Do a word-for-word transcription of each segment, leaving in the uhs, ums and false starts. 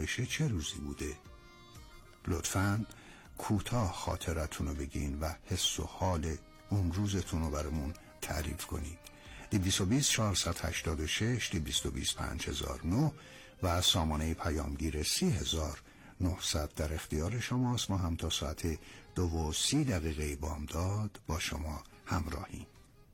چه روزی بوده؟ لطفاً کوتاه خاطرتون رو بگین و حس و حال اون روزتون رو برامون تعریف کنید. دویست و بیست چهارصد و هشتاد و شش دویست و بیست پنج هزار و نه و سامانه پیامگیر سی هزار و نهصد در اختیار شماست. ما هم تا ساعت دو و سی دقیقه بامداد با شما همراهیم.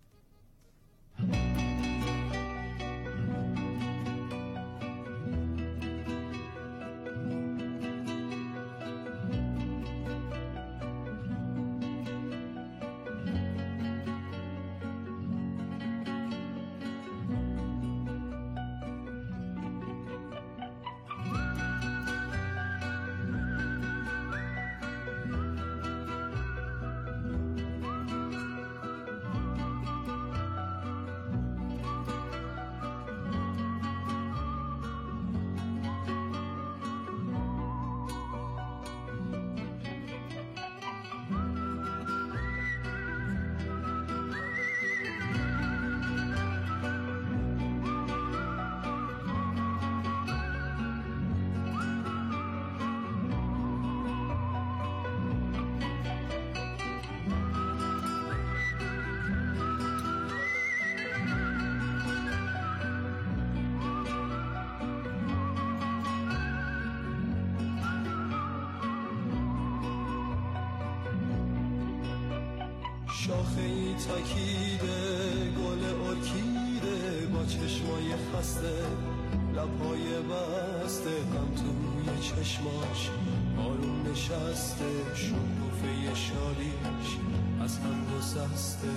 شاخه ای تکیده گل ارکیده با چشمای خسته لبهای بسته غم توی چشماش آروم نشسته شکوفه شادیش از هم گسسته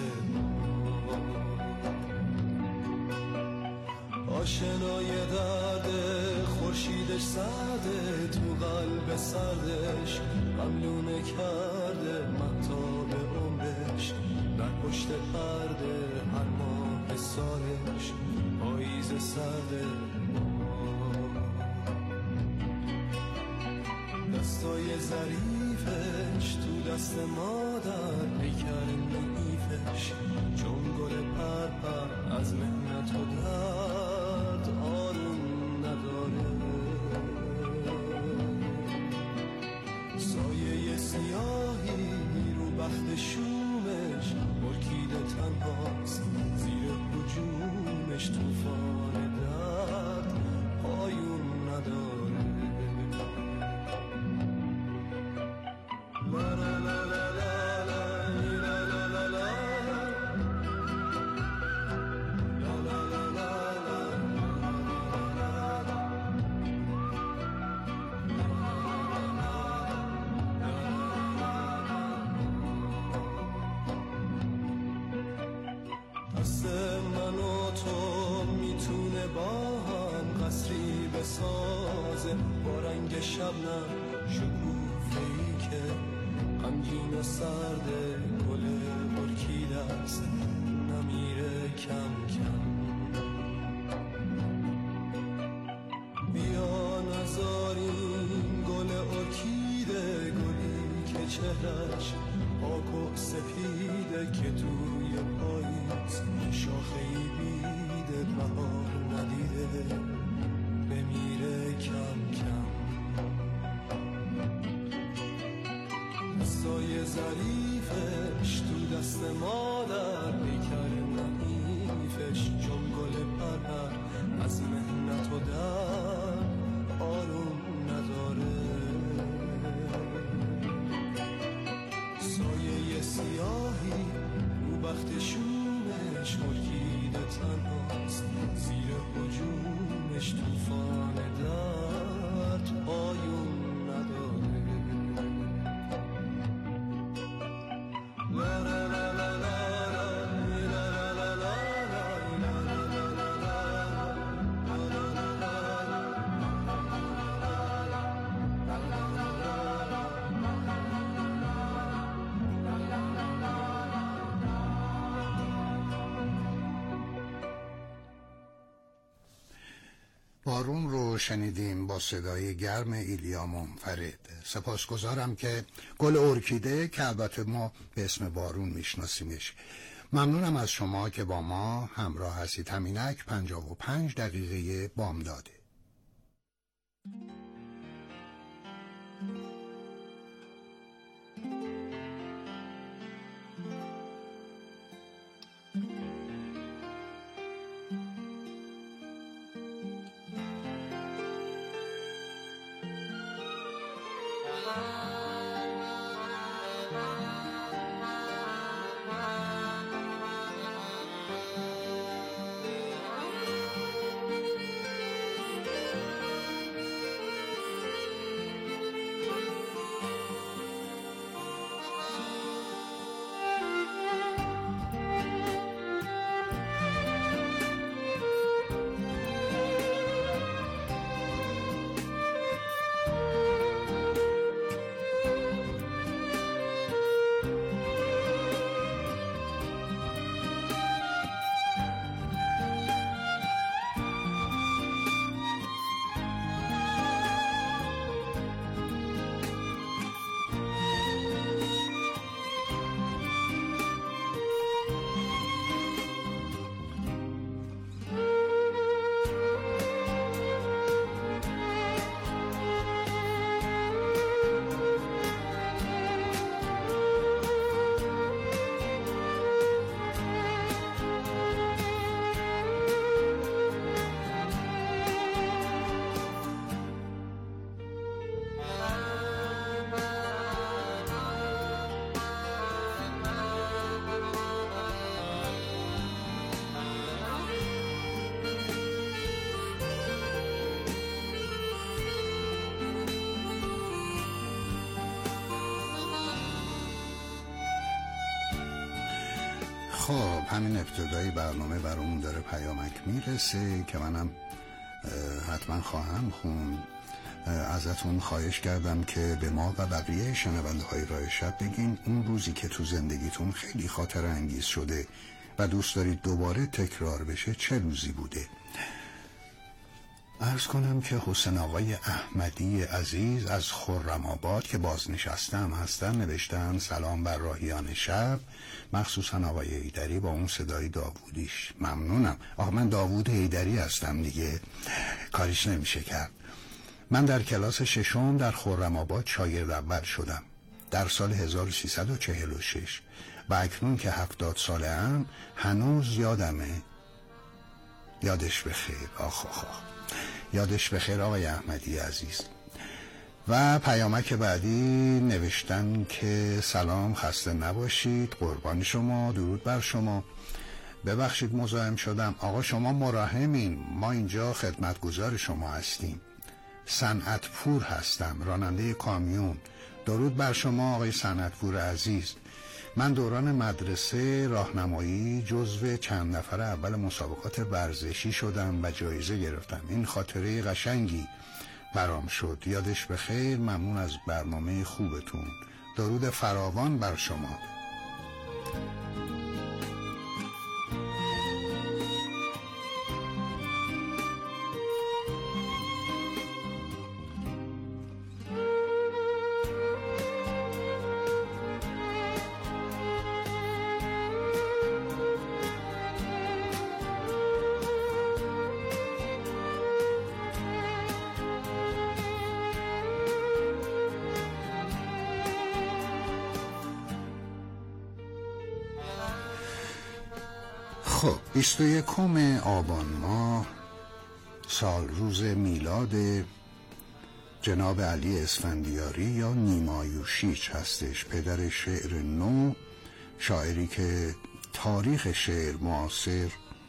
آشنای درد خورشیدش سرده تو قلب سردش غملونه کرده مهتاب عمرش در پشت پرده هر ماه سالش پاییز سرده دستای ظریفش تو دست مادر پیکر نحیفش چون گل پرپر از محنت و درد آروم نداره سایه سیاهی رو بخت شومش ارکیده تنهاست زیر هجومش طوفان درد پایون نداره لا لا لا لا بسازه با رنگ شبنم شکوفه‌ای که غمگین و سرده گل ارکیده است نمیره کم کم بیا نذاریم گل ارکیده گلی که چهرش پاک و سپیده که توی پاییز شاخه‌ای بیده بهار ندیده بمیره کم کم دستای ظریفش تو دست مادر پیکر نحیفش چون گل پرپر از محنت و درد آروم نداره سایه سیاهی رو بخت شومش ارکیده تنهاست زیر هجومش طوفان درد پایون نداره لا لا لا لا بارون رو شنیدیم با صدای گرم ایلیا منفرد. سپاسگزارم که گل ارکیده که البته ما به اسم بارون میشناسیمش. ممنونم از شما که با ما همراه هستید. همینک پنجاه و پنج دقیقه بامداده. خب همین ابتدای برنامه برامون داره پیامک میرسه که منم حتما خواهم خوند. ازتون خواهش کردم که به ما و بقیه شنونده های راه شب بگین اون روزی که تو زندگیتون خیلی خاطر انگیز شده و دوست دارید دوباره تکرار بشه چه روزی بوده. عرض کنم که حسین آقای احمدی عزیز از خرم‌آباد که بازنشسته‌ام هستن نوشتن سلام بر راهیان شب، مخصوصا آقای حیدری با اون صدای داوودیش. ممنونم. آقا من داوود حیدری هستم دیگه، کاریش نمیشه کرد. من در کلاس ششم در خرم‌آباد شاگرد اول شدم در سال هزار و سیصد و چهل و شش و اکنون که هفتاد ساله‌ام هنوز یادمه. یادش بخیر. آخ آخ آخ یادش بخیر آقای احمدی عزیز. و پیامک بعدی نوشتن که سلام، خسته نباشید، قربان شما، درود بر شما. ببخشید مزاحم شدم آقا، شما مراحمین، ما اینجا خدمتگزار شما هستیم. صنعتپور هستم، راننده کامیون. درود بر شما آقای صنعتپور عزیز. من دوران مدرسه راهنمایی جزو چند نفر اول مسابقات ورزشی شدم و جایزه گرفتم. این خاطره قشنگی برام شد. یادش بخیر. ممنون از برنامه خوبتون. درود فراوان بر شما. خب بیست و یکم آبان ماه سال روز میلاد جناب علی اسفندیاری یا نیما یوشیچ هستش، پدر شعر نو، شاعری که تاریخ شعر معاصر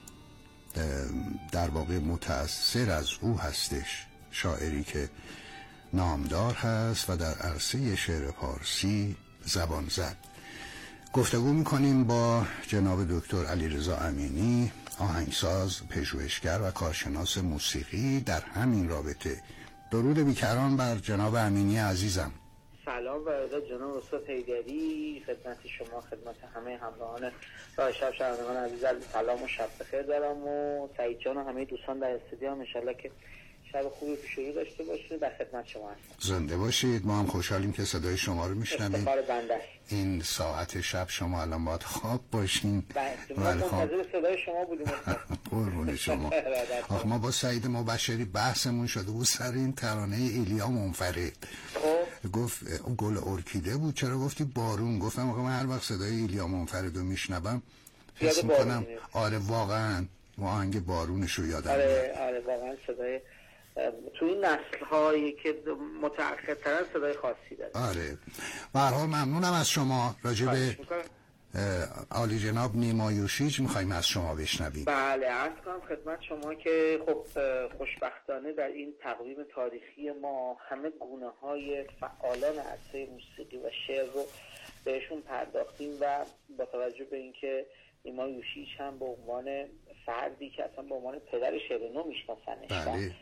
در واقع متأثر از او هستش، شاعری که نامدار هست و در عرصه شعر پارسی زبان زد. گفتگو میکنیم با جناب دکتر علیرضا امینی، آهنگساز، پژوهشگر و کارشناس موسیقی در همین رابطه. درود بیکران بر جناب امینی عزیزم. سلام برادر جناب استاد حیدری، خدمت شما، خدمت همه همراهان راه شب، شنوندگان عزیز سلام و شب بخیر دارم و سعید جان و همه دوستان در استودیو هم انشالله که شب خوبی پیش رو داشته باشه. در خدمت شما هستم. زنده باشید. ما هم خوشحالیم که صدای شما رو میشنویم. افتخار بنده است. این ساعت شب شما الان باید خواب باشین. ما منتظر صدای شما بودیم. قربون شما. آخه ما با سعید مبشری بحثمون شده بود سر این ترانه ایلیا منفرد. گفت اون گل ارکیده بود. چرا گفتی بارون؟ گفتم آقا من هر وقت صدای ایلیا منفرد رو میشنوم حس میکنم آره واقعا آهنگ بارونش رو یادم میاد. آره آره واقعا صدای تو این نسل هایی که متأخرترن صدای خاصی داره. آره به هر حال ممنونم از شما. راجع به عالی جناب نیما یوشیج میخوایم از شما بشنویم. بله عرض کنم خدمت شما که خب خوشبختانه در این تقویم تاریخی ما همه گونه های فعالان عرصه موسیقی و شعر رو بهشون پرداختیم و با توجه به اینکه نیما یوشیج هم به عنوان فردی که اصلا به عنوان پدر شعر نو میشناسنش بله.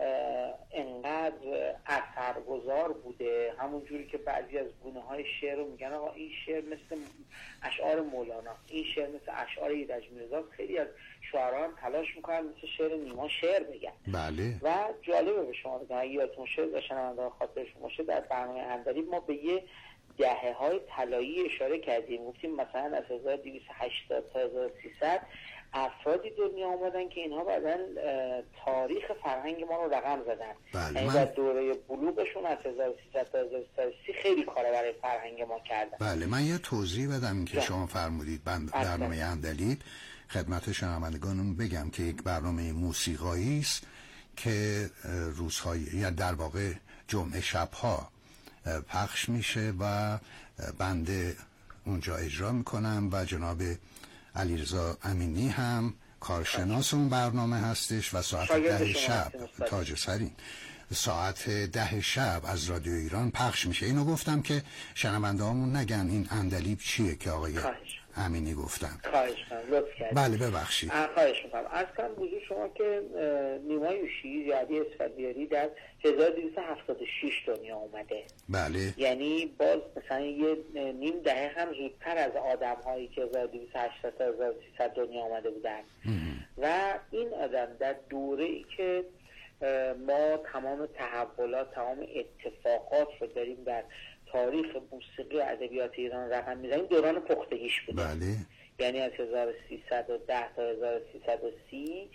انقدر اثرگذار بوده، همون جوری که بعضی از گونه های شعر رو میگن آقا این شعر مثل اشعار مولانا، این شعر مثل اشعار ایرج میرزا. خیلی از شاعران هم تلاش میکنن مثل شعر نیما شعر بگن. بله. و جالبه به شما بگم اگه یادتون باشه داشتن اندازه خاطرشون باشه در برنامه اندریب ما به یه دهه های طلایی اشاره کردیم، گفتیم مثلا از هزار و دویست و هشتاد تا هزار و سیصد افرادی دنیا آمدن که اینها بعدن تاریخ فرهنگ ما رو رقم زدن. یعنی در دوره بلوغشون از هزار و سیصد تا هزار و سیصد و سی خیلی کار برای فرهنگ ما کردن. بله من یه توضیح بدم که شما فرمودید برنامه اندلیب خدمت شنوندگانم بگم که یک برنامه موسیقایی است که روزهای یا در واقع جمعه شب‌ها پخش میشه و بنده اونجا اجرا میکنم و جناب علیرضا امینی هم کارشناس اون برنامه هستش و ساعت ده شب تاج سرین ساعت ده شب از رادیو ایران پخش میشه. اینو گفتم که شنونده هامون نگن این اندلیب چیه که آقای امینی گفتم. خواهش کنم لطف کردید. بله ببخشید. خواهش میکنم. از کنم حضور شما که نیما یوشیج یا علی اسفندیاری در هزار و دویست و هفتاد و شش دنیا اومده. بله. یعنی باز مثلا یه نیم دهه هم زودتر از آدم هایی که هزار و دویست و هشتاد تا هزار و سیصد دنیا اومده بودن. و این آدم در دوره ای که ما تمام تحولات تمام اتفاقات رو داریم در تاریخ موسیقی و ادبیات ایران رقم میزنیم دوران پختگیش بوده. بله. یعنی از هزار و سیصد و ده تا هزار و سیصد و سی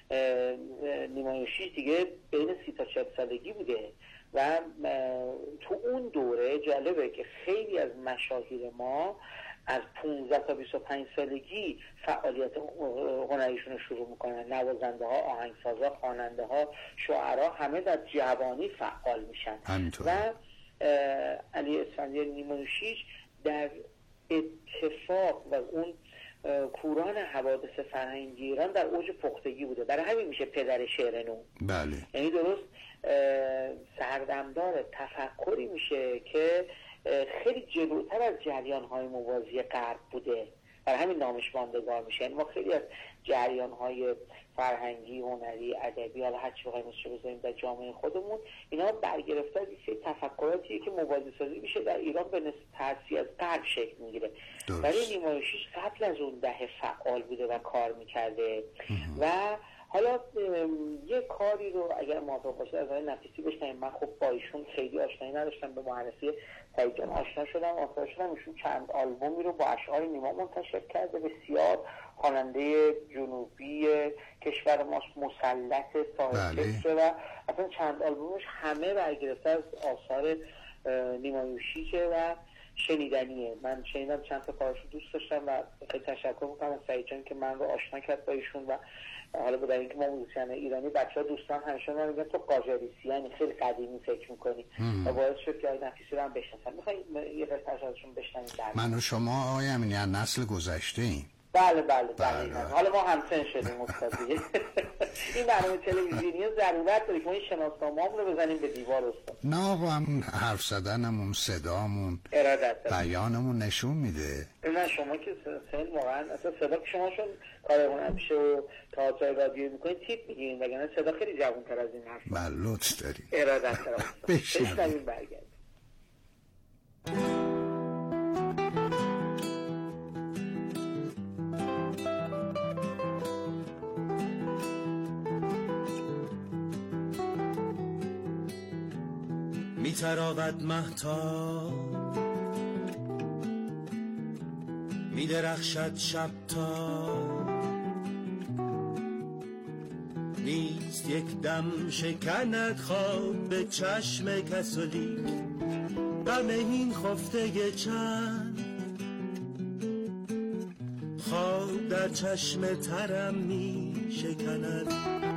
نیما یوشیج دیگه بین سی تا چهل سالگی بوده و تو اون دوره جالبه که خیلی از مشاهیر ما از پانزده تا بیست و پنج سالگی فعالیت هنریشون رو شروع میکنن. نوازنده ها، آهنگسازا، خواننده ها، شاعرها همه در جوانی فعال میشن. همینطور. و علی اسفندیاری نیما یوشیج در اتفاق و اون کوران حوادث فرهنگی ایران در اوج پختگی بوده. برای همین میشه پدر شعر نو. بله. یعنی درست سردمدار تفکری میشه که خیلی جلوتر از جریان‌های موازی غرب بوده. برای همین نامش ماندگار میشه. یعنی ما خیلی از جریان‌های فرهنگی، هنری، ادبی، حالا هر چی بخوایم اسمش بذاریم در جامعه خودمون، اینا برگرفته از یک تفکراتیه که موازی سازی میشه در ایران به نسبت تأثیر از غرب شکل میگیره. برای نیما یوشیج قبل از اون دهه فعال بوده و کار میکرده. و حالا یه کاری رو اگر موافق باشه از آقای نفیسی بشنویم. من خب با ایشون خیلی آشنایی نداشتم، به معرفی سعید جان آشنا شدم آشنا شدم ایشون چند آلبومی رو با اشعار نیما منتشر کرده. بسیار خواننده جنوبی کشور ماست، مسلط صاحب کسره و اصلا چند آلبومش همه برگرفته از آثار نیما یوشیجه و شنیدنیه. من شنیدم چند تا کارش رو دوست داشتم و خیلی تشکر میکنم از سعید جان که من رو آشنا کرد با ایشون. و حالا بدون اینکه ما موزیسین ایرانی بچه‌ها دوستان همیشه من میگن تو قاجاریسی، یعنی خیلی قدیمی فکر میکنی و باعث شد که آقای نفیسی رو هم بشناسن. میخوایم یه قطعه ازشون بشنویم؟ من و شما آقای امینی از نسل گذشته ایم. بله بله بله. حالا ما همسن شدیم استاد دیگه. این برنامه تلویزیونی ضرورت داره که ما این شناسنامه‌مون رو بزنیم به دیوار استاد. نه آقا همون حرف زدنمون، صدامون، بیانمون نشون میده. نه شما که سن واقعا اصلا صدا که شما چون کار هنرپیشه و تئاتر رادیو میکنید تیپ میگیرین وگرنه صدا خیلی جوان‌تر از این حرف. بله لطف داری. ارادت دارم. بشنویم برگردیم. میتراود مهتاب میدرخشد شب تا نیست دست یک دم شکند خواب به چشم کسولیک، غم این خفته چند خواب در چشم ترم می شکند.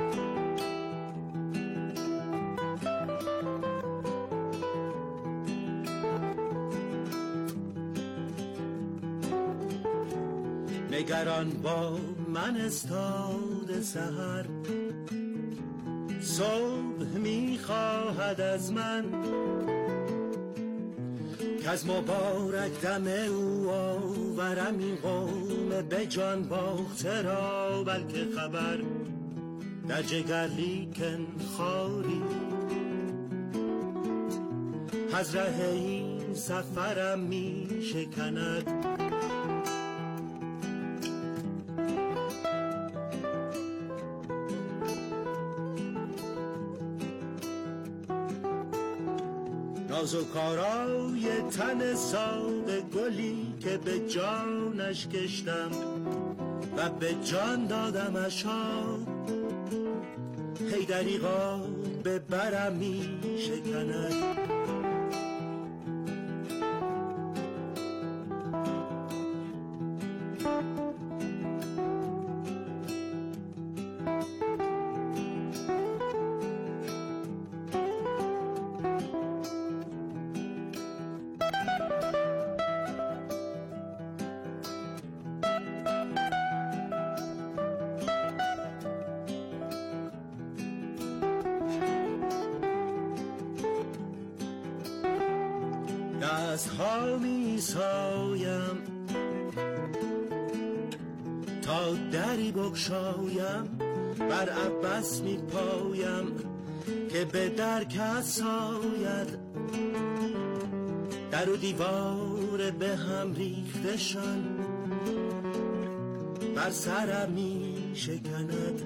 نگران با من استاد سحر، صبح میخواهد از من که از مبارک دم او آورم این قوم به جان باخته را، بلکه خبر در جگر لیکن خاری از ره این سفرم می شکند. نازوکارای تن ساق گلی که به جانش کشتم و به جان دادمش ها، هی دریغا به برم می شکند. دست ها می سایم تا دری بگشایم، بر عباس می پایم که به در کس آید، در و دیوار به هم ریختشان بر سرم می شکند.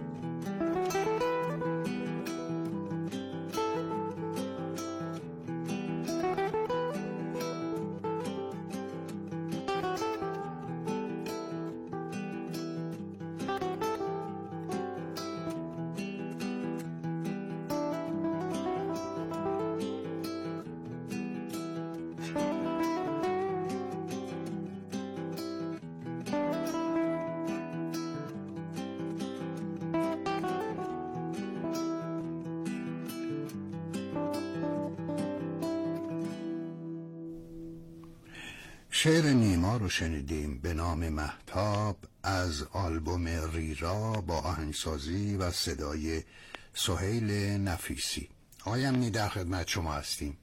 شعر نیما رو شنیدیم به نام مهتاب از آلبوم ریرا با آهنگسازی و صدای سهیل نفیسی. آقای امینی در خدمت شما هستیم.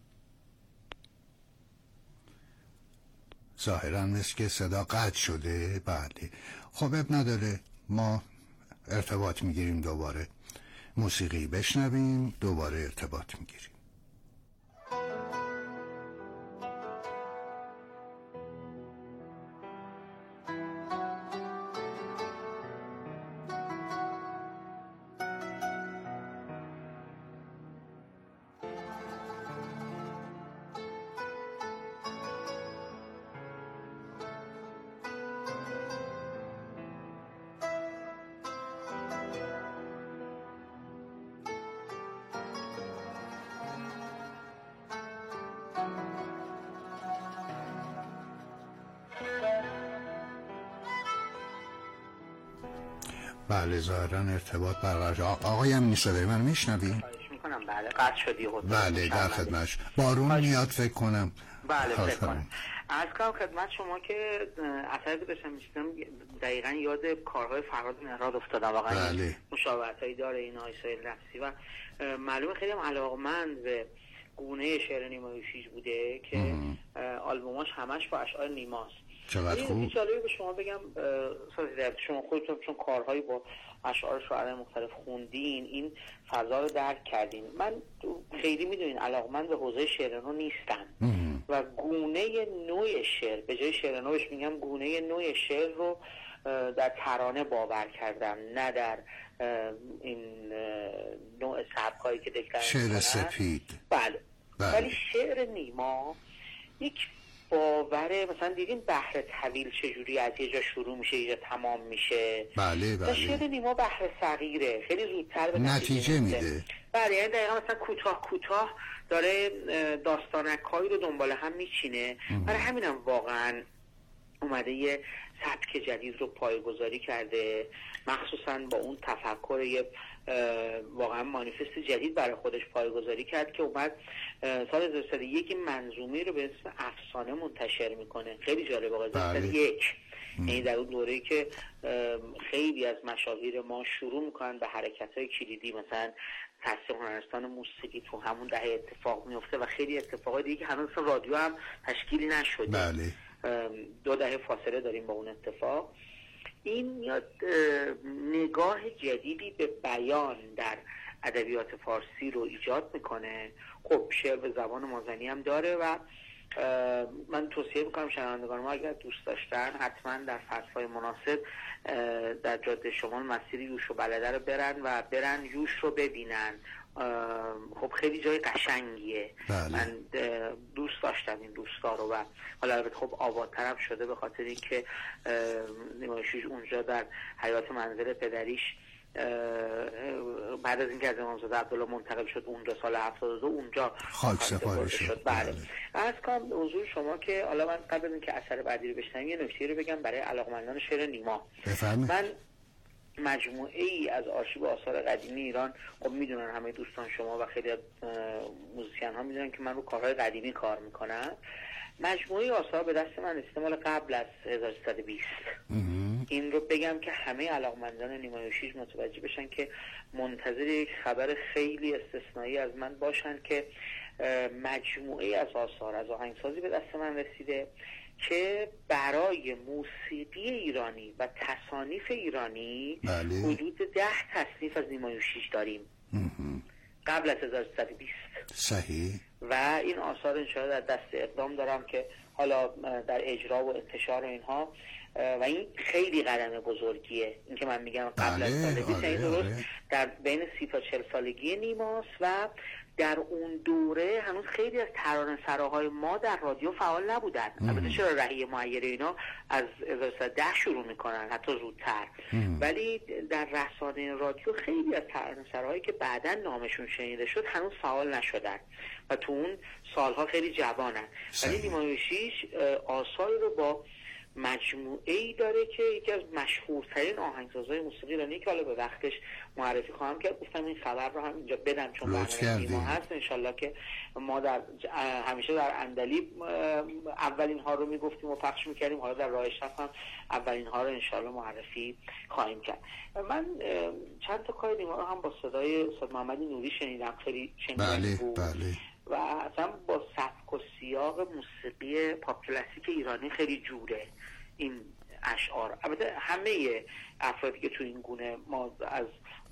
ظاهراً مثل که صدا قطع شده. بله خب اب نداره، ما ارتباط میگیریم، دوباره موسیقی بشنویم، دوباره ارتباط میگیریم. بله ظاهراً ارتباط برقرار. آقای امینی صدای من میشنوی؟ خواهش میکنم. بله قطع شدی. بله در خدمتش. بارون میاد فکر کنم. بله فکر کنم. از کنم خدمت شما که اثری که داشتم میشیدم دقیقا یاد کارهای فرهاد مهراد افتادم. واقعا بله. مشابهتایی داره این آقای سهیل نفیسی و معلومه خیلی هم علاقمند به گونه شعر نیمای شیش بوده که آلبوماش همش با اشعار نیماست. چقدر خوب. این جالبه به شما بگم شما خودتون چون کارهایی با اشعار شاعران مختلف خوندین این فضا رو درک کردین. من خیلی میدونین علاقمند به حوزه شعر نو نیستم و گونه نوع شعر، به جای شعر نو بهش میگم گونه نوع شعر رو در ترانه باور کردم، نه در این نوع سبکایی که دکتر شعر سپید. بله. بله. ولی شعر نیما یک باوره. مثلا دیدین بحر طویل چجوری از یه جا شروع میشه یه جا تمام میشه. بله بله. شعر نیما بحر صغیره، خیلی زودتر به نتیجه میده. بله، یعنی دقیقا مثلا کوتاه کوتاه داره داستانکایی رو دنبال هم میچینه. برای همینم واقعا اومده یه سبک جدید رو پایه‌گذاری کرده، مخصوصا با اون تفکر یه واقعا مانیفست جدید برای خودش پایه‌گذاری کرد که اومد سال هزار و سیصد و یک منظومه رو به اسم افسانه منتشر میکنه. خیلی جالب آقا. هزار و سیصد و یک یعنی در اون دوره‌ای که خیلی از مشاهیر ما شروع میکنن به حرکت‌های کلیدی، مثلا تأسیس هنرستان موسیقی تو همون دهه اتفاق میفته و خیلی اتفاقات دیگه که هنوز رادیو هم تشکیل نشده. بله. دو دهه فاصله داریم با اون اتفاق. این میاد نگاه جدیدی به بیان در ادبیات فارسی رو ایجاد میکنه. خب شعر به زبان مازنی هم داره و من توصیه میکنم شنوندگان ما اگر دوست داشتن حتما در فصل‌های مناسب در جاده شمال مسیر یوش و بلده رو برن و برن یوش رو ببینن. خب خیلی جای قشنگیه. بله. من دوست داشتم این روستا رو و حالا البته خب آبادترم شده به خاطر اینکه نیما یوشیج اونجا در حیات منزل پدریش بعد از اینکه از امامزاده عبدالله منتقل شد اونجا سال هفتاد و دو اونجا خاک سپاری شد. شد. بله. از کام حضور شما که حالا من قبل از اینکه اثر بعدی رو بشنویم یه نکته رو بگم برای علاقمندان شعر نیما. بفرمایید. من مجموعه ای از آرشیو آثار قدیمی ایران، خب میدونن همه دوستان شما و خیلی از موزیسین ها میدونن که من رو کارهای قدیمی کار میکنم. مجموعه آثار به دست من استعمال قبل از هزار و سیصد و بیست. این رو بگم که همه علاقمندان نیما یوشیج متوجه بشن که منتظر یک خبر خیلی استثنایی از من باشن که مجموعه از آثار از آهنگسازی به دست من رسیده که برای موسیقی ایرانی و تصانیف ایرانی بله. حدود ده تصنیف از نیما یوشیج داریم قبل از هزار و سیصد و بیست. صحیح. و این آثار انشاءالله در دست اقدام دارم که حالا در اجرا و انتشار اینها و این خیلی قدم بزرگیه. این که من میگم قبل از سال بیست این درست در بین سی تا چهل سالگی نیماست و در اون دوره هنوز خیلی از ترانه‌سراهای ما در رادیو فعال نبودن. البته چرا رهی معیر اینا از هزار و سیصد و ده شروع میکنن حتی زودتر، ولی در رسانه رادیو خیلی از ترانه‌سراهایی که بعداً نامشون شنیده شد هنوز فعال نشدن و تو اون سالها خیلی جوانن. ولی نیما یوشیج آثاری رو با مجموعه ای داره که یکی از مشهورترین آهنگسازهای موسیقی ایرانی که حالا به وقتش معرفی خواهم کرد. گفتم این خبر رو هم اینجا بدم چون برنامه نیما هست. انشالله که ما در همیشه در اندلیب اولین ها رو میگفتیم و پخش میکردیم، حالا در راه شب هم اولین ها رو انشالله معرفی خواهیم کرد. من چند تا کار نیما رو هم با صدای استاد محمد نوری شنیدم، خیلی شنیدنی بود. بله بله. و اصلا با سبک و سیاق موسیقی پاپ کلاسیک ایرانی خیلی جوره این اشعار. البته همه افرادی که تو این گونه ما از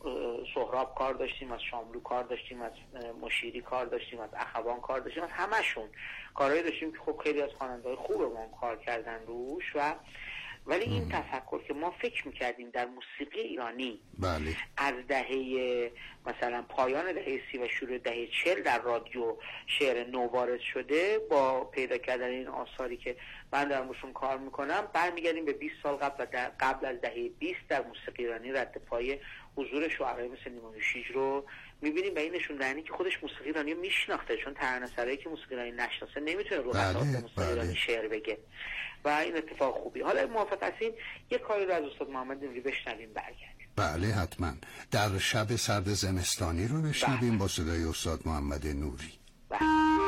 سهراب کار داشتیم، از شاملو کار داشتیم، از مشیری کار داشتیم، از اخوان کار داشتیم، از همشون کارهایی داشتیم که خب خیلی از خواننده‌های خوبمون کار کردن روش. و ولی این ام. تفکر که ما فکر میکردیم در موسیقی ایرانی بله. از دهه مثلا پایان دهه سی و شروع دهه چهل در رادیو شعر نو وارد شده، با پیدا کردن این آثاری که من در موشون کار میکنم برمیگردیم به بیست سال قبل قبل از دهه بیست در موسیقی ایرانی رد پای حضور شاعرای مثل نیما یوشیج رو میبینیم و این نشون دهنده که خودش موسیقی ایرانی رو میشناخته، چون ترانه‌سرایی که موسیقی ایرانی نشناسه نمیتونه رو قطعات موسیقی ایرانی شعر بگه و این اتفاق خوبی. حالا موافق هستین یک کاری رو از استاد محمد نوری بشنویم برگردیم؟ بله حتما. در شب سرد زمستانی رو بشنویم بله. با صدای استاد محمد نوری. بله.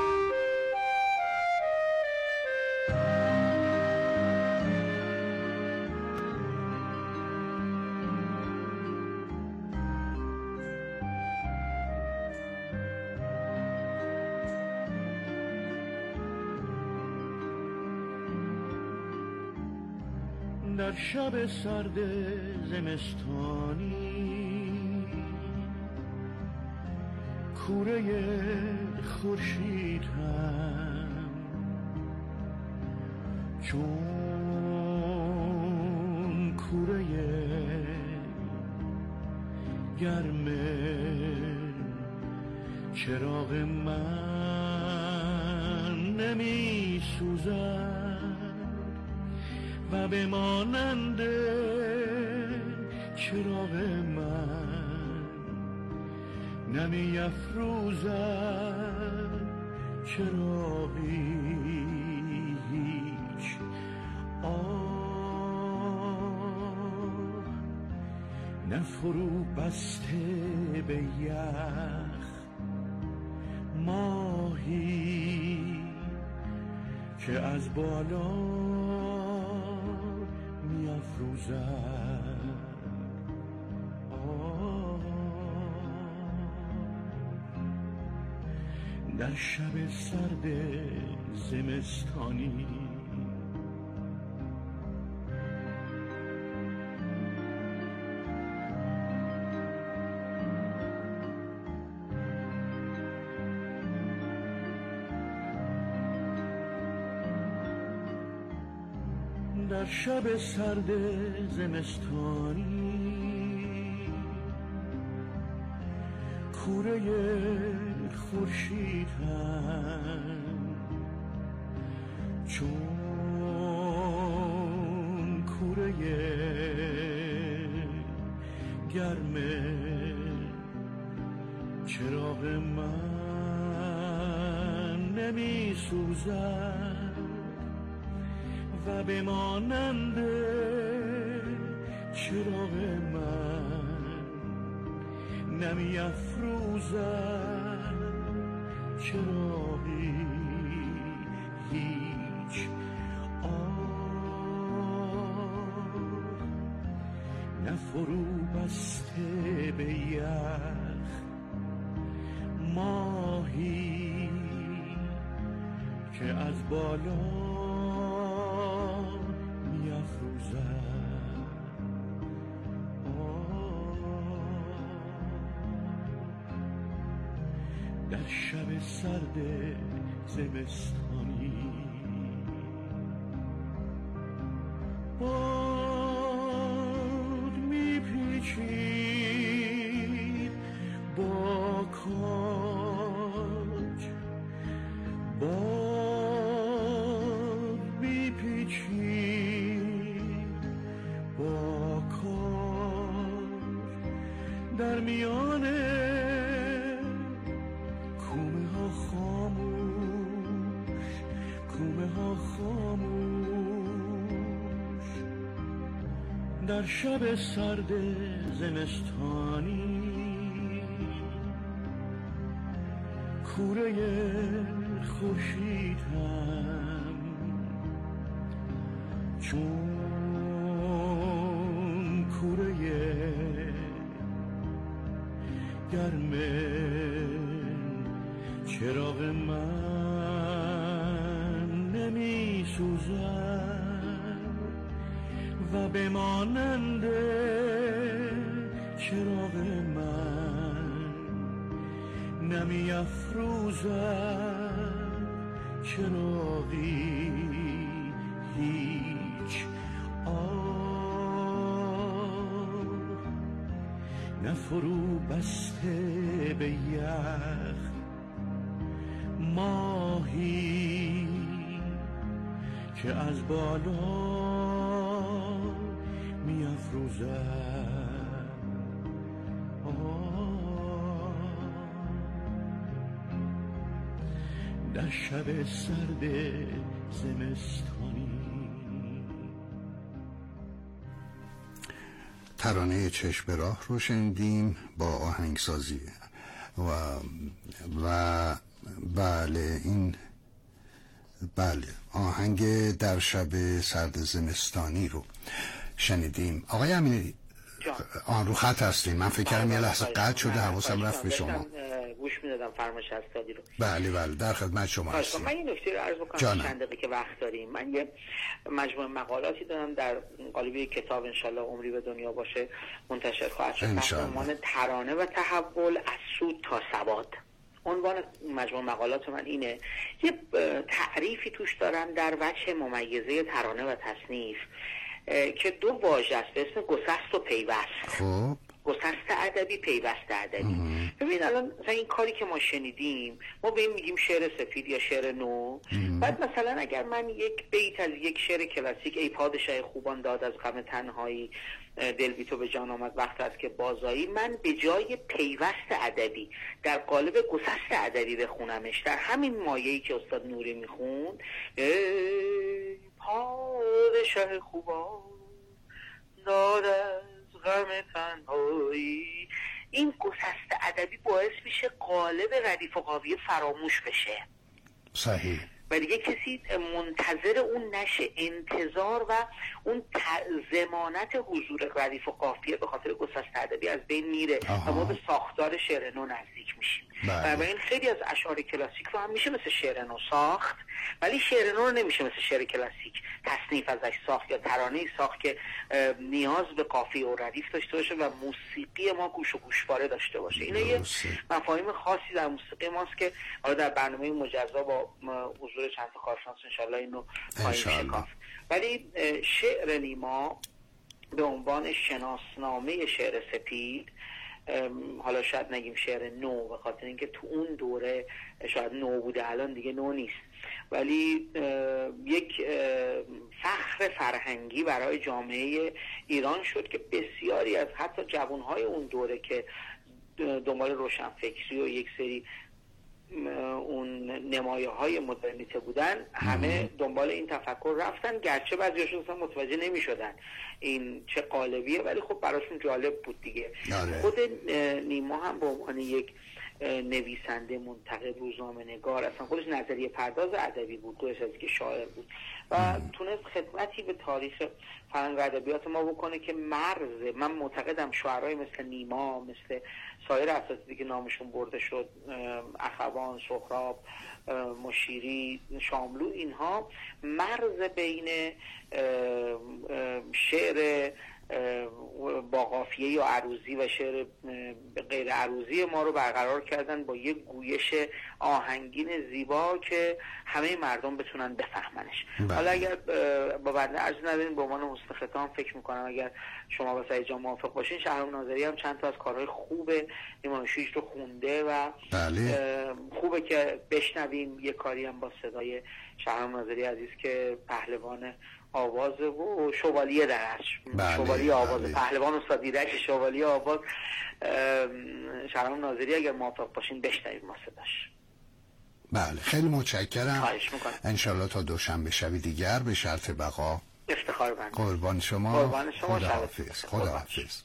در شب سرد زمستانی کوره خورشید هم چون کوره گرم چراغ من نمی سوزد و به مانند چراغ من نمی افروزد چراغی هیچ. آه نه فرو بسته به یخ ماهی که از بالا می افروزد. در شب سرد زمستانی در شب سرد زمستانی کوره خورشید هم چون کوره گرم چراغ من نمی سوزد و به مانند چراغ من نمی افروزد چراغی هیچ. آه نه فرو بسته به یخ ماهی که از بالا می افروزد. در شب سرد زمستانی باد میپیچید با کاج باد میپیچید با کاج در میان کومه ها خاموش کومه ها خاموش در شب سرد زمستانی کوره خورشید هم چون کوره گرم چراغ من نمی سوزد و به مانند چراغ من نمی افروزد چراغی هیچ. آه نه فرو بسته به یخ ماهی که از بالا می افروزد. در شب سرد زمستانی. ترانه چشم راه رو شنیدیم با آهنگسازی و و بله این بله آهنگ در شب سرد زمستانی رو شنیدیم. آقای امینی آن رو خط هستین؟ من فکر کردم یه لحظه قطع شده حواسم رفت به شما. گوش میدادم فرمایش استادی رو. بله بله در خدمت شما هستم. من این نکته رو عرض بکنم چند دقیقه که وقت داریم. من یه مجموعه مقالاتی دارم در قالب کتاب انشالله عمری به دنیا باشه منتشر خواهد شد تحت عنوان ترانه و تحول از سود تا سواد. عنوان مجموعه مقالات من اینه. یه تعریفی توش دارم در وجه ممیزه ترانه و تصنیف که دو واژه است به اسم گسست و پیوست. خب گسست ادبی، پیوست ادبی. ببین الان مثلا این کاری که ما شنیدیم، ما به این میگیم شعر سفید یا شعر نو. بعد مثلا اگر من یک بیت از یک شعر کلاسیک، ای پادشاه خوبان داد از غم تنهایی، دل بی تو به جان آمد وقت است که بازایی، من به جای پیوست ادبی در قالب گسست ادبی بخونمش، در همین مایه‌ای که استاد نوری میخون، ای پادشاه خوبان داد از غم تنهایی، این گسست ادبی باعث میشه قالب ردیف و قافیه فراموش بشه. صحیح. و دیگه کسی منتظر اون نشه، انتظار و اون ضمانت حضور ردیف و قافیه به خاطر گسست ادبی از بین میره و ما به ساختار شعر نو نزدیک میشیم. و این خیلی از اشعار کلاسیک رو هم میشه مثل شعر نو ساخت، ولی شعر نو رو نمیشه مثل شعر کلاسیک تصنیف ازش ساخت یا ترانه‌ای ساخت که نیاز به قافیه و ردیف داشته باشه و موسیقی ما گوش و گوشواره داشته باشه. اینا یه مفاهیم خاصی در موسیقی ماست که حالا در برنامه مجزا با حضور چند تا کارشناس انشالله اینو خواهیم شکافت. ولی شعر نیما به عنوان شناسنامه شعر سپید، حالا شاید نگیم شعر نو به خاطر اینکه تو اون دوره شاید نو بوده، الان دیگه نو نیست، ولی یک فخر فرهنگی برای جامعه ایران شد که بسیاری از حتی جوانهای اون دوره که دنبال روشنفکری و یک سری اون نمایه های مدرنیته بودن، همه دنبال این تفکر رفتن، گرچه بعضیاشون اصلا متوجه نمی شدن این چه قالبیه، ولی خب براشون جالب بود دیگه. آره. خود نیما هم به عنوان یک نویسنده، منتقد، روزنامه نگار، اصلا خودش نظریه پرداز ادبی بود، خودش از که شاعر بود و ام. تونست خدمتی به تاریخ فرهنگ و ادبیات ما بکنه که مرز، من معتقدم شاعرای مثل نیما، مثل سایر اساتیدی که نامشون برده شد، اخوان، سهراب، مشیری، شاملو، اینها مرز بین شعر با قافیه یا عروضی و شعر غیر عروضی ما رو برقرار کردن با یک گویش آهنگین زیبا که همه مردم بتونن بفهمنش. بله. حالا اگر با بنده عرض ندارین به عنوان حسن ختام فکر میکنم اگر شما با سعید جان موافق باشین، شهرام ناظری هم چند تا از کارهای خوب نیما شیش رو خونده و بله. خوبه که بشنویم یه کاری هم با صدای شهرام ناظری عزیز که پهلوان آواز و شوالیه درش، بله، شوالیه آواز، بله. پهلوان استاد ایرج شوالیه آواز، شهرام ناظری اگر موافق باشین بشنویم ما صداش. بله خیلی متشکرم. انشالله تا دوشنبه شب دیگر به شرط بقا. افتخار بنده. قربان شما. قربان شما. خدا حافظ. خدا حافظ.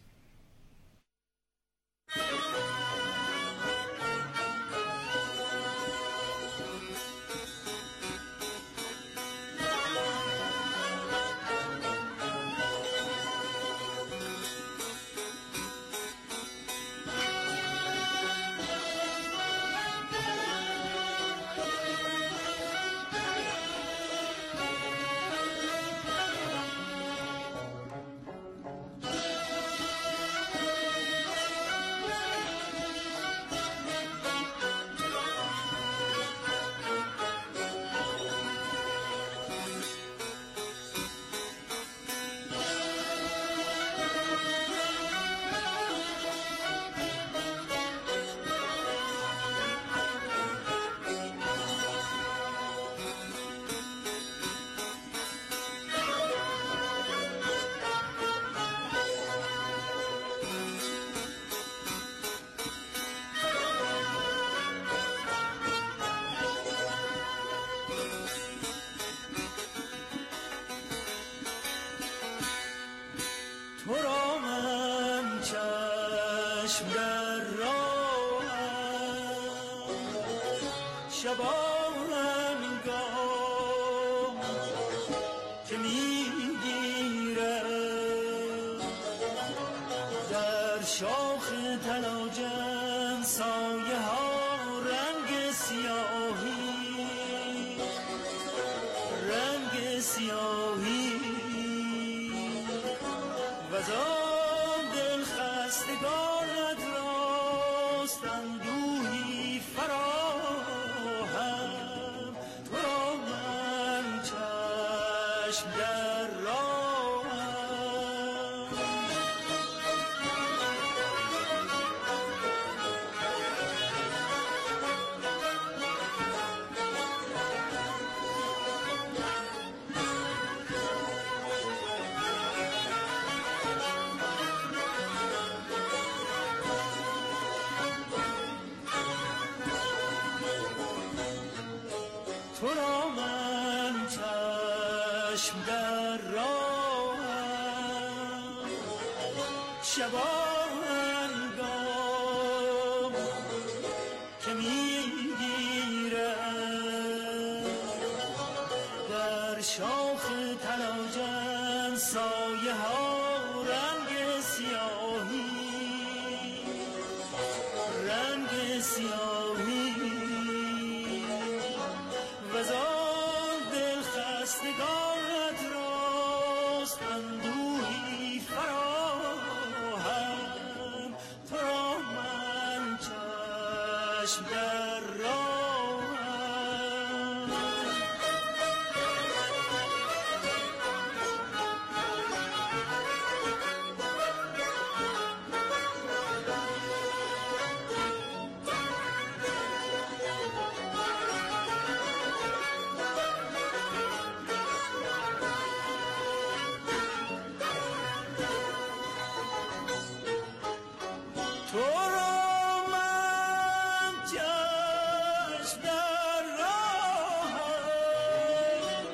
من چشم در راهم، شبانگام که میگیرم در شاخ تلاجن سایه ها رنگ سیاهی، رنگ سیاهی و زان دل خستگانت راست اندوهی فراهم، تو را من چشم در راهم. تو را من چشم در راهم،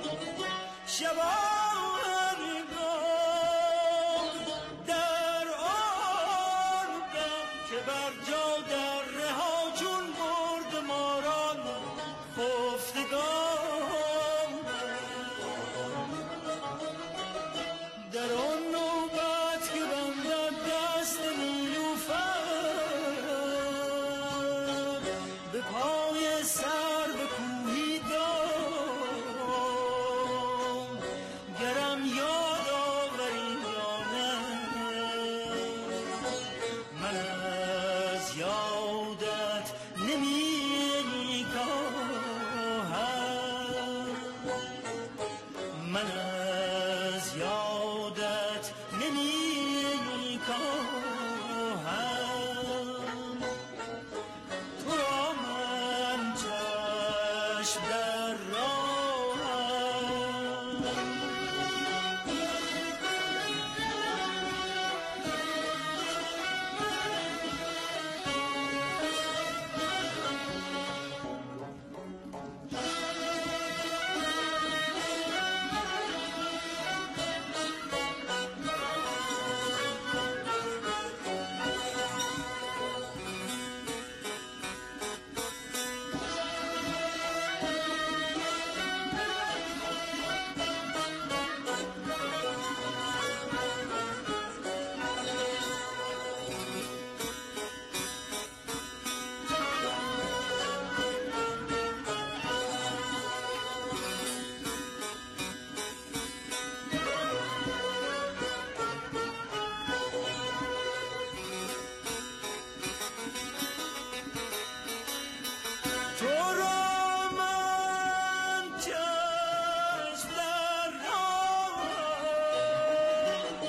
شبانگام در آن دم که بر جا در رها چون برد ماران خفتگان، در آن نوبت که بندد دست نیلوفر به پای سر به کوهی دام، گرم یاد آوری یا نه من از یادت نمی کاهم، من از یادت نمی کاهم، تو را من چشم در راهم. تو را من چشم در راهم،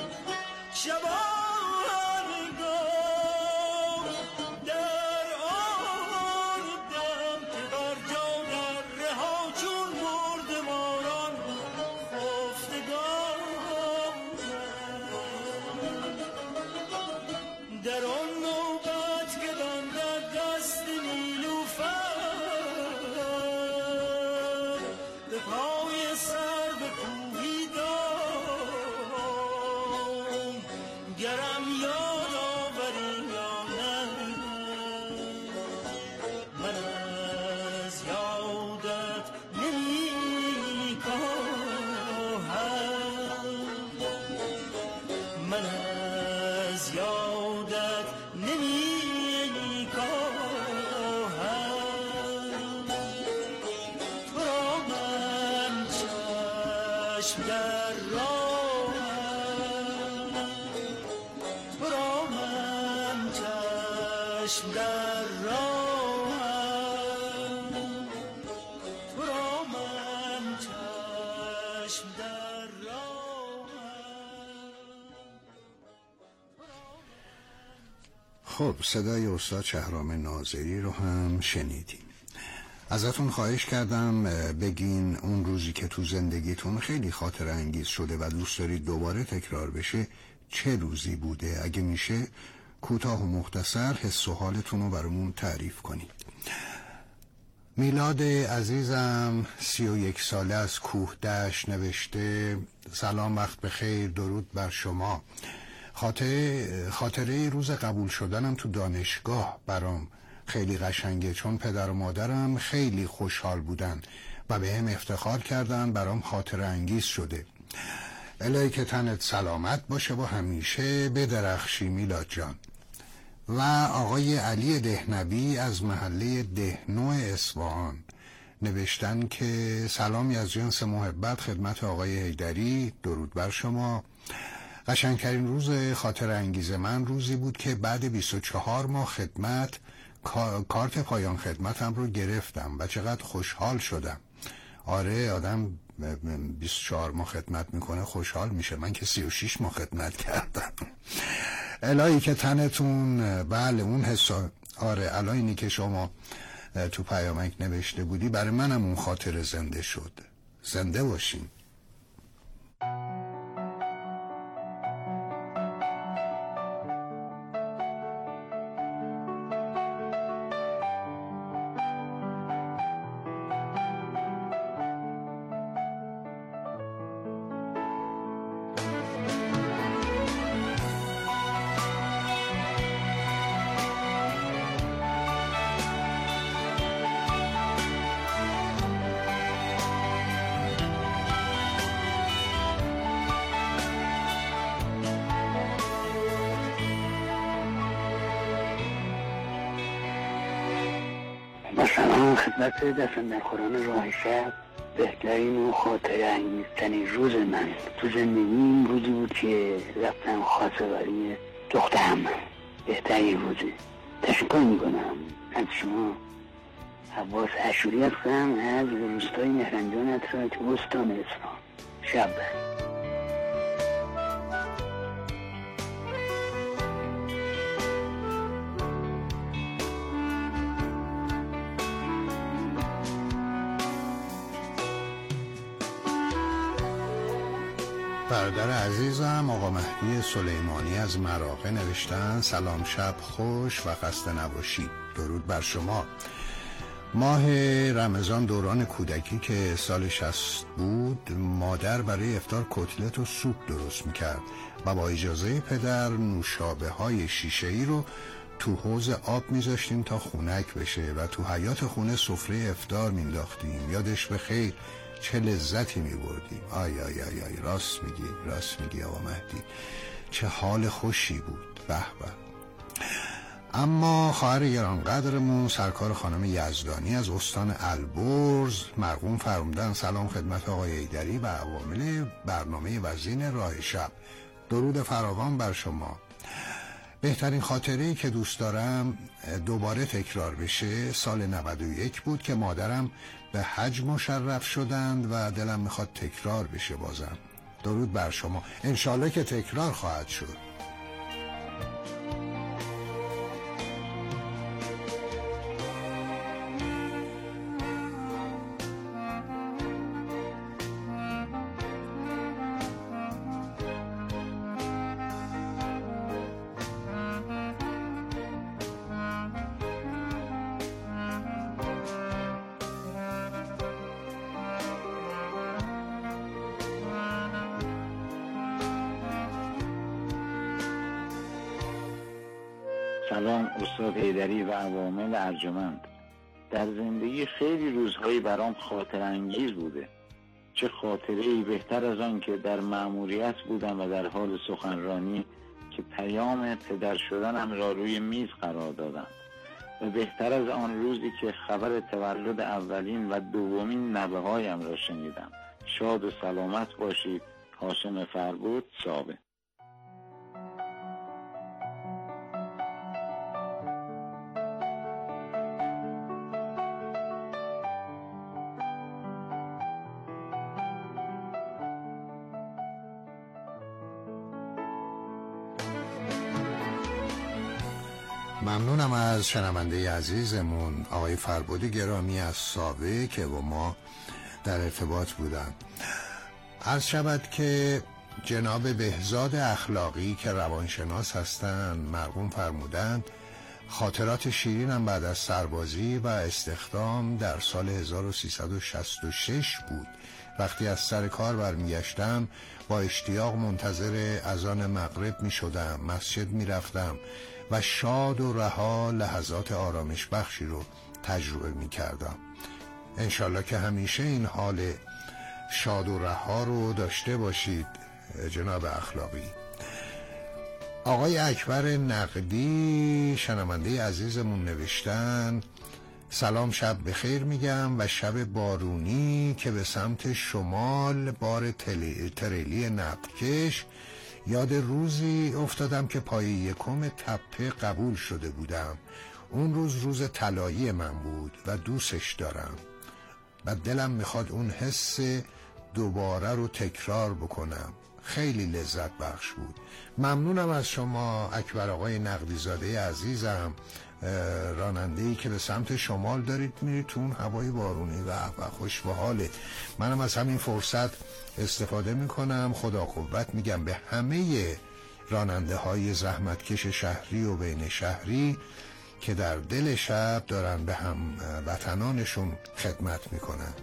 شبانگام در آن دم که بر جا در رها چون برد ماران خفتگان، در آن نوبت که بندد دست نیلوفر به پای سر به کوهی دام، گرم یاد آوری یا نه من از یادت نمی کاهم، من از یادت نمی کاهم، تو را من چشم در راهم، تو را من چشم در راهم، تو را من چشم در راهم. خب صدای استاد شهرام ناظری رو هم شنیدیم. ازتون خواهش کردم بگین اون روزی که تو زندگیتون خیلی خاطره انگیز شده و دوست دارید دوباره تکرار بشه چه روزی بوده. اگه میشه کوتاه و مختصر حس و حالتون رو برامون تعریف کنید. میلاد عزیزم سی و یک ساله از کوه دشت نوشته: سلام، وقت بخیر، درود بر شما. خاطره خاطره روز قبول شدنم تو دانشگاه برام خیلی قشنگه، چون پدر و مادرم خیلی خوشحال بودن و به هم افتخار کردن، برام خاطره انگیز شده. الهی که تنت سلامت باشه و همیشه بدرخشی میلاد جان. و آقای علی دهنوی از محله دهنو اصفهان نوشتن که سلامی از جنس محبت خدمت آقای حیدری، درود بر شما. قشنگترین روز خاطر انگیز من روزی بود که بعد بیست و چهار ماه خدمت کارت پایان خدمتم رو گرفتم و چقدر خوشحال شدم. آره، آدم بیست و چهار ماه خدمت میکنه خوشحال میشه. من که سی و شش ماه خدمت کردم. الهی که تنتون، بله اون حسا. آره، الهی که شما تو پیامک نوشته بودی برای منم اون خاطر زنده شد. زنده باشین. سلام خدمت دست‌اندرکاران راه شب. بهترین و خاطره انگیزترین روز من تو زندگیم روزی بود که رفتم خواستگاری دخترم. بهترین روزه. تشکر میکنم از شما. عباس اشوری هستم از روستای مهرنجان اتراک، استان اصفهان. شب بخیر. برادر عزیزم آقا مهدی سلیمانی از مراغه نوشتن: سلام، شب خوش و خسته نباشید، درود بر شما. ماه رمضان دوران کودکی که سال شصت بود، مادر برای افطار کتلت و سوپ درست میکرد و با اجازه پدر نوشابه های شیشه ای رو تو حوض آب میذاشتیم تا خنک بشه و تو حیاط خونه سفره افطار مینداختیم. یادش بخیر، چه لذتی میبردیم. آی آی آی آی راست میگی، راست میگی آقا مهدی، چه حال خوشی بود. به به. اما خواهر گرانقدرمون سرکار خانم یزدانی از استان البرز مرقوم فرمودن: سلام خدمت آقای حیدری و عوامل برنامه وزین راه شب، درود فراوان بر شما. بهترین خاطره‌ای که دوست دارم دوباره تکرار بشه سال نود و یک بود که مادرم به حج مشرف شدند و دلم میخواد تکرار بشه بازم. درود بر شما. انشالله که تکرار خواهد شد. سلام استاد حیدری و عوامل ارجمند. در زندگی خیلی روزهایی برام خاطر انگیز بوده. چه خاطره‌ای بهتر از آن که در مأموریت بودم و در حال سخنرانی که پیام پدر شدنم را روی میز قرار دادم، و بهتر از آن روزی که خبر تولد اولین و دومین نوه‌هایم را شنیدم. شاد و سلامت باشید. هاشم فربود، سابه. ممنونم از شنونده عزیزمون آقای فربود گرامی از ساوه که با ما در ارتباط بودن. عرض شود که جناب بهزاد اخلاقی که روانشناس هستند مرقوم فرمودند: خاطرات شیرینم بعد از سربازی و استخدام در سال هزار و سیصد و شصت و شش بود. وقتی از سر کار برمیگشتم با اشتیاق منتظر اذان مغرب می شدم، مسجد می رفتم و شاد و رها لحظات آرامش بخشی رو تجربه می کردم. انشالله که همیشه این حال شاد و رها رو داشته باشید جناب اخلاقی. آقای اکبر نقدی شنونده عزیزمون نوشتن سلام، شب بخیر میگم و شب بارونی که به سمت شمال بار تریلی نفتکش. یاد روزی افتادم که پای یکم تپه قبول شده بودم. اون روز روز طلایی من بود و دوستش دارم و دلم میخواد اون حس دوباره رو تکرار بکنم. خیلی لذت بخش بود. ممنونم از شما اکبر آقای نقدی زاده عزیزم، راننده‌ای که به سمت شمال دارید میرید تو اون هوای بارونی و و خوش به حاله. منم از همین فرصت استفاده میکنم خدا قوت میگم به همه راننده های زحمتکش شهری و بین شهری که در دل شب دارن به هم وطنانشون خدمت میکنن.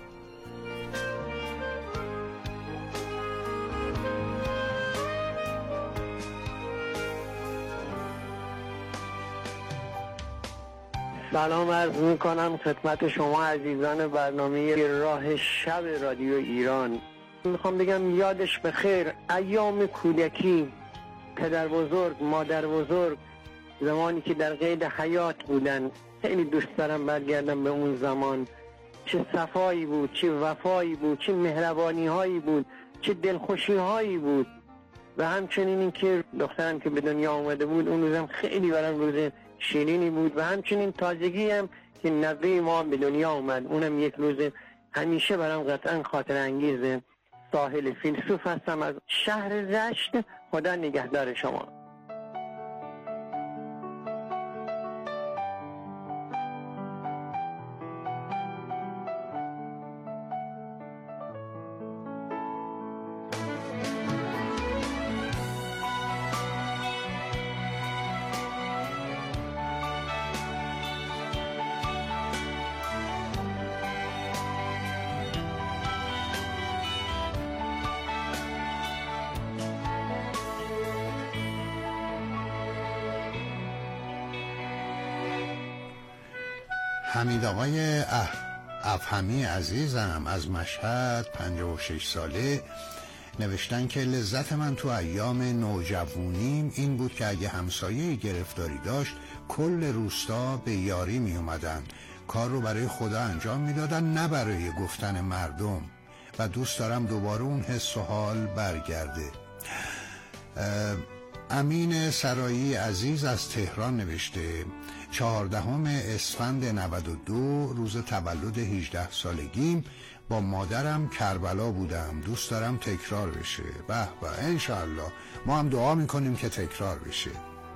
سلام عرض میکنم خدمت شما عزیزان برنامه راه شب رادیو ایران. میخوام بگم یادش بخیر ایام کودکی، پدر بزرگ، مادر بزرگ، زمانی که در قید حیات بودن. خیلی دوست دارم برگردم به اون زمان. چه صفایی بود، چه وفایی بود، چه مهربانی هایی بود، چه دلخوشی هایی بود. و همچنین این که دخترم که به دنیا آمده بود اون روزم خیلی برام روز شیرینی بود و همچنین تازگی هم که نوه ما به دنیا آمد اونم یک روز همیشه برام قطعا خاطر انگیزه. ساحل فیلسوف هستم از شهر رشت. خدا نگهدار شما. حمید آقای افهمی عزیزم از مشهد پنجاه و شش ساله نوشتن که لذت من تو ایام نوجوانیم این بود که اگه همسایه گرفتاری داشت کل روستا به یاری می اومدن، کار رو برای خدا انجام می دادن نه برای گفتن مردم و دوست دارم دوباره اون حس و حال برگرده. امین سرایی عزیز از تهران نوشته چهاردهم اسفند نود و دو روز تولد هجده سالگیم با مادرم کربلا بودم. دوست دارم تکرار بشه. به به انشاءالله ما هم دعا میکنیم که تکرار بشه.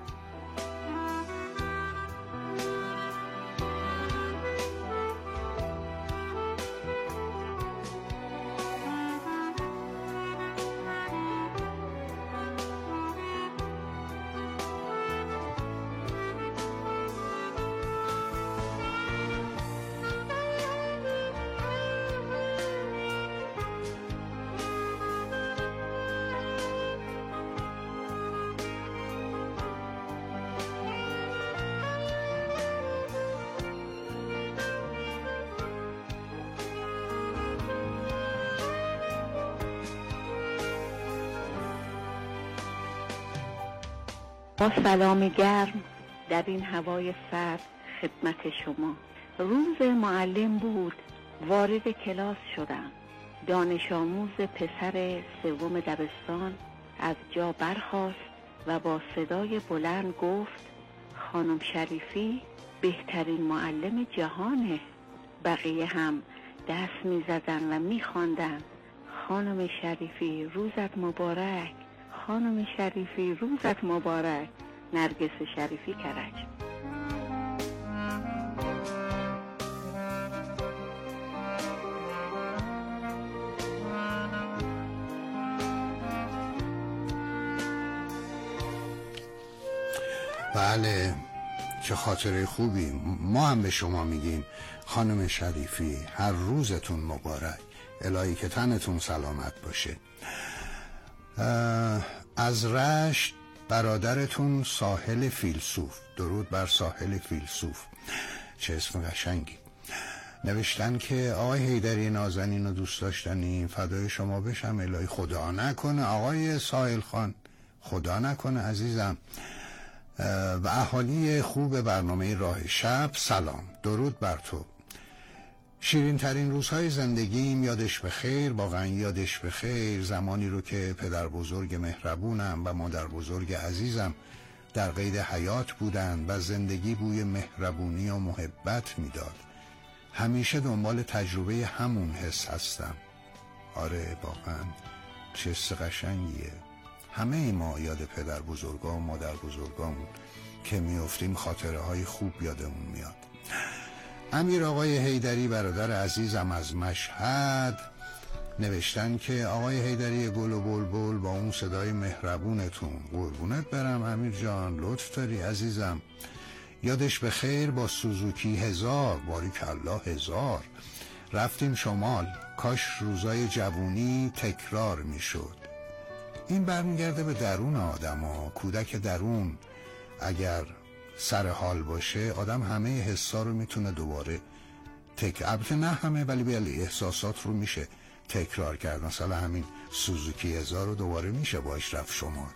با سلام گرم در این هوای سرد خدمت شما. روز معلم بود، وارد کلاس شدم. دانش آموز پسر سوم دبستان از جا برخاست و با صدای بلند گفت خانم شریفی بهترین معلم جهانه. بقیه هم دست می زدن و می خواندن خانم شریفی روزت مبارک، خانم شریفی روزت مبارک. نرگس شریفی کرج. بله چه خاطره خوبی. ما هم به شما میگیم خانم شریفی هر روزتون مبارک، الهی که تنتون سلامت باشه. از رشت برادرتون ساحل فیلسوف، درود بر ساحل فیلسوف، چه اسم قشنگی. نوشتن که آقای حیدری نازنین و دوست داشتنی، فدای شما بشم، الهی خدا نکنه آقای ساحل خان، خدا نکنه عزیزم. و اهالی خوب برنامه راه شب سلام، درود بر تو. شیرین ترین روزهای زندگیم یادش بخیر، واقعا یادش بخیر، زمانی رو که پدر بزرگ مهربونم و مادر بزرگ عزیزم در قید حیات بودن و زندگی بوی مهربونی و محبت میداد. همیشه دنبال تجربه همون حس هستم. آره واقعا چه حس قشنگیه. همه ما یاد پدر بزرگا و مادر بزرگامون که میافتیم خاطره های خوب یادمون میاد. امیر آقای حیدری برادر عزیزم از مشهد نوشتن که آقای حیدری گل و بلبل با اون صدای مهربونتون، قربونت برم امیر جان، لطف داری عزیزم. یادش به خیر با سوزوکی هزار، باریکالله هزار، رفتیم شمال، کاش روزای جوونی تکرار میشد. این برمیگرده به درون آدم ها. کودک درون اگر سر حال باشه، آدم همه حسا رو میتونه دوباره تک البته نه همه، ولی ولی احساسات رو میشه تکرار کرد. مثلا همین سوزوکی هزار رو دوباره میشه باش رفت شمال.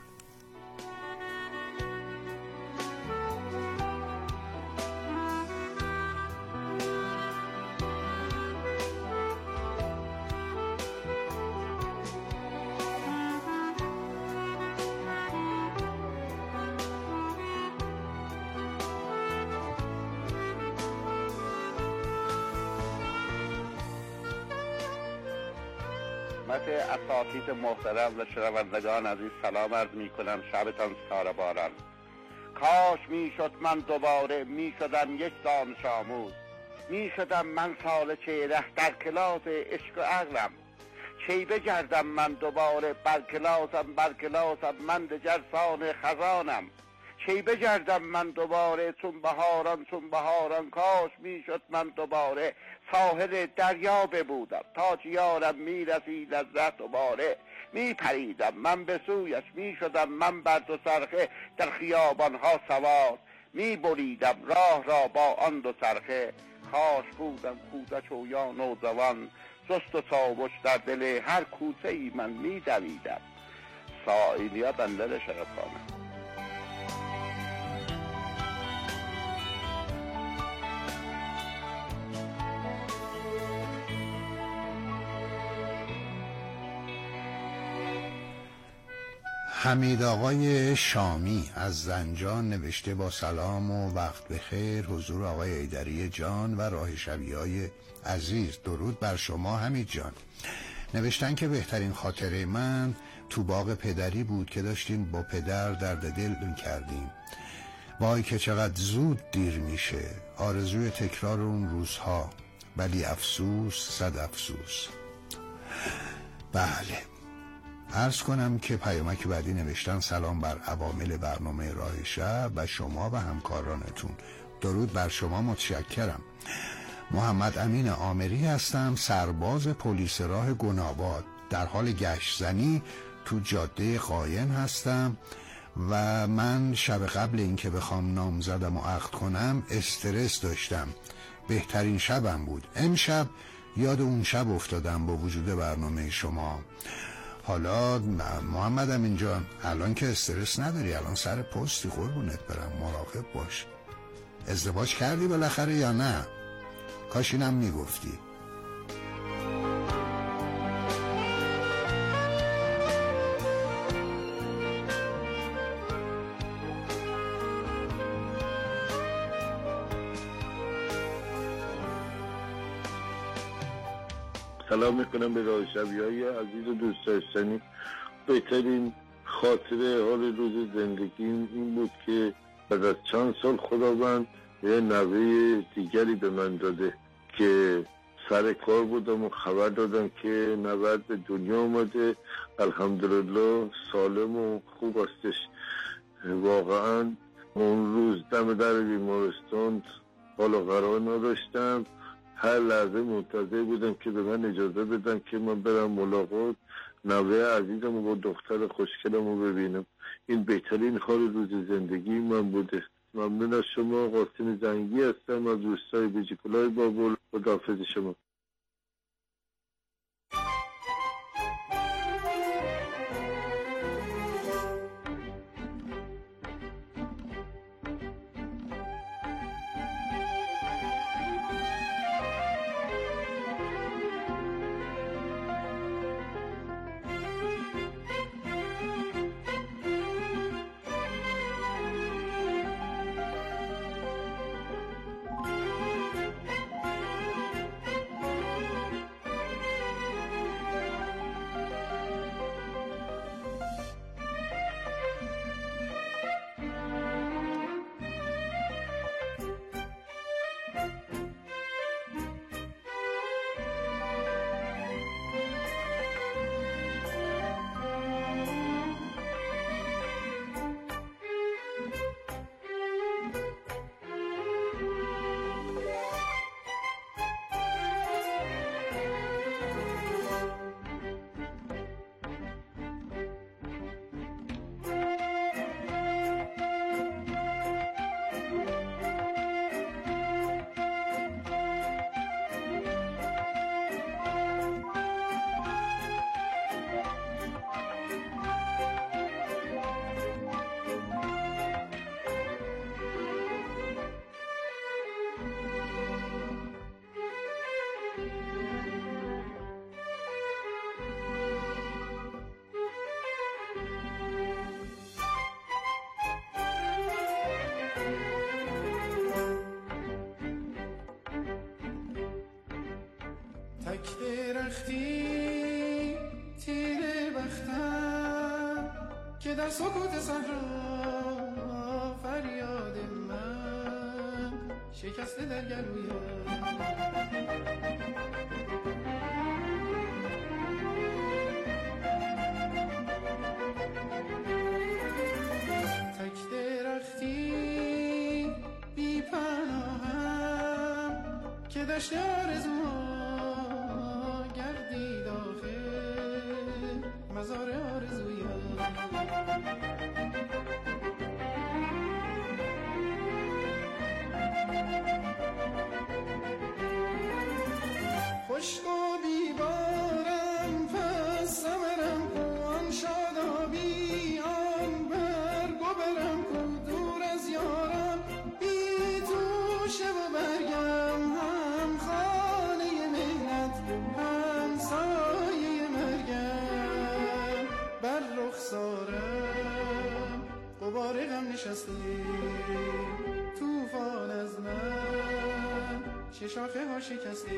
اساتید محترم و شنوندگان عزیز سلام عرض می کنم، شبتان ستاره باران. کاش می شد من دوباره می شدم یک دانش آموز، می شدم من سال چهره در کلاس عشق و عقلم. چی بگردم من دوباره بر کلاسم بر کلاسم من دگر سان خزانم. چی بگردم من دوباره چون بهاران چون بهاران. کاش می شد من دوباره ساحل دریا ببودم، تا یارم می رسید از ره دوباره می پریدم من به سویش، می شدم من بر دو چرخه در خیابانها سوار، می بریدم راه را با آن دو چرخه. کاش بودم کودک و یا نوجوان، سست و چاوش در دل هر کوچه ای من می دویدم. سائلیا بندر شرفانه. حمید آقای شامی از زنجان نوشته با سلام و وقت بخیر حضور آقای حیدری جان و راه شبی های عزیز، درود بر شما حمید جان. نوشتن که بهترین خاطره من تو باغ پدری بود که داشتیم با پدر درد دل کردیم. وای که چقدر زود دیر میشه، آرزوی تکرار اون روزها، ولی افسوس صد افسوس. بله، عرض کنم که پیامک بعدی نوشتن سلام بر عوامل برنامه راه شب و شما و همکارانتون، درود بر شما، متشکرم. محمد امین آمری هستم، سرباز پلیس راه گناباد، در حال گشت زنی تو جاده قایم هستم و من شب قبل اینکه بخوام نامزدم و عقد کنم استرس داشتم. بهترین شبم بود. امشب یاد اون شب افتادم با وجود برنامه شما. حالا محمد امین جان الان که استرس نداری، الان سر پستی، قربونت برم، مراقب باش. ازدواج کردی بالاخره یا نه؟ کاش اینم میگفتی. سلام میکنم به راه شبی های عزیز و دوست داشتنی. بهترین خاطره حال روز زندگیم این بود که بعد از چند سال خداوند یه نوه دیگری به من داده که سر کار بودم و خبر دادم که نوه به دنیا آمده، الحمدلله سالم و خوب استش. واقعا اون روز دم در بیمارستان حال و قرار نداشتم، هر لحظه منتظر بودم که به من اجازه بدن که من برم ملاقات نوه عزیزم و با دختر خوشگلم رو ببینم. این بهترین حال روز زندگی من بوده. ممنون از شما. قاسم زنگی هستم از روستای بیجیکلای بابل. خداحافظ شما. تک درختی تیره بختم که در سکوت صحرا فریاد من شکسته در گلویم. تک درختی بی پناهم که دشت آرزوها مزار آرزویم. خشک و بیبارم پس ثمرم کو، آن شادابی آن برگ و برم کو، دور از یارم بی توشه و برگم، هم خانه مهنت هم سایه مرگم. بر رخسارم غبار غم نشسته، طوفان از من چه شاخه ها شکسته.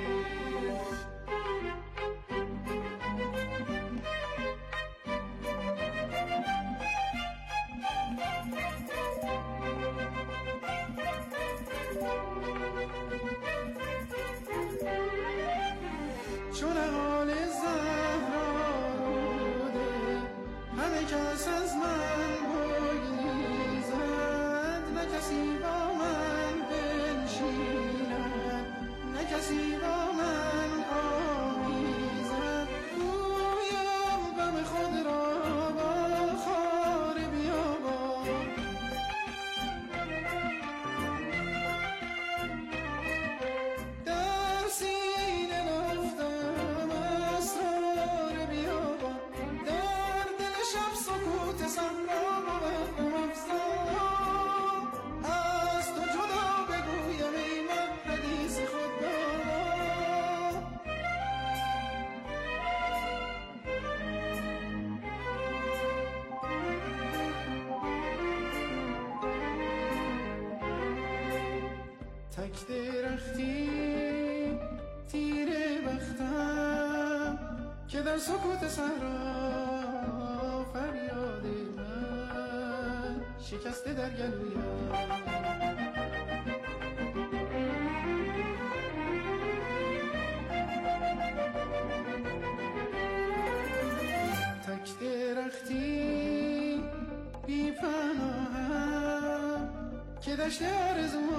چون حال زهرا روده همه کس از من بگریزد، نه کسی با من بنشیند، نه کسی با من آمیزد. گویم غم خود را با خار بیابان، در سینه نفتم اسرار بیابان، در دل شب سکوت صحرا بود غم افزا. از تو جدا بگویم ای من حدیث خود دارا. تک درختی تیره بختم که در سکوت صحرا فریاد من شکسته در گلویم. تک درختی بی پناهم گذشته آرزو